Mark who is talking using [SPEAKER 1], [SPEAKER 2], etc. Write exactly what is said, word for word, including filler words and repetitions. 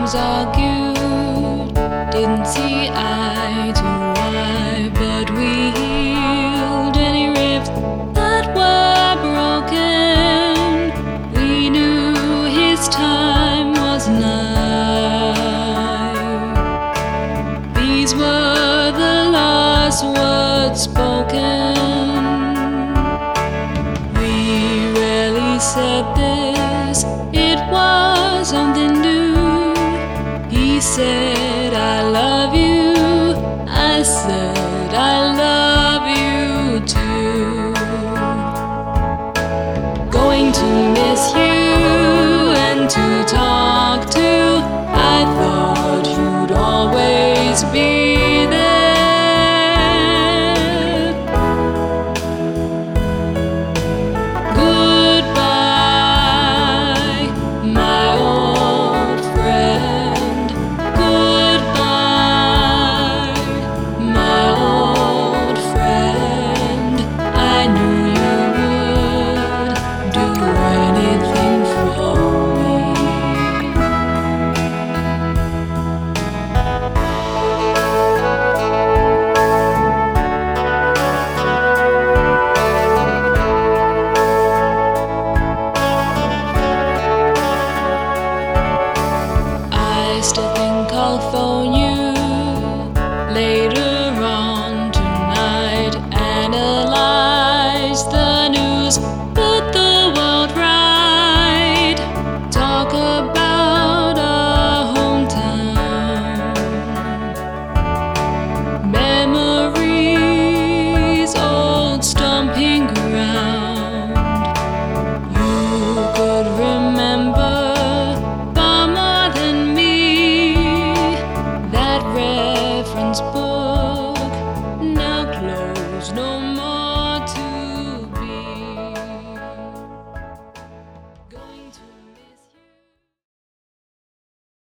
[SPEAKER 1] times argued, didn't see eye to eye, but we healed any rifts that were broken. We knew his time was nigh. These were the last words spoken. We rarely said this, it was something new. He said, I love you. I said, I love you too. Going to miss you and to talk to. I thought you'd always be there. Goodbye, my old friend. Goodbye, my old friend. I knew you would do anything for me. I still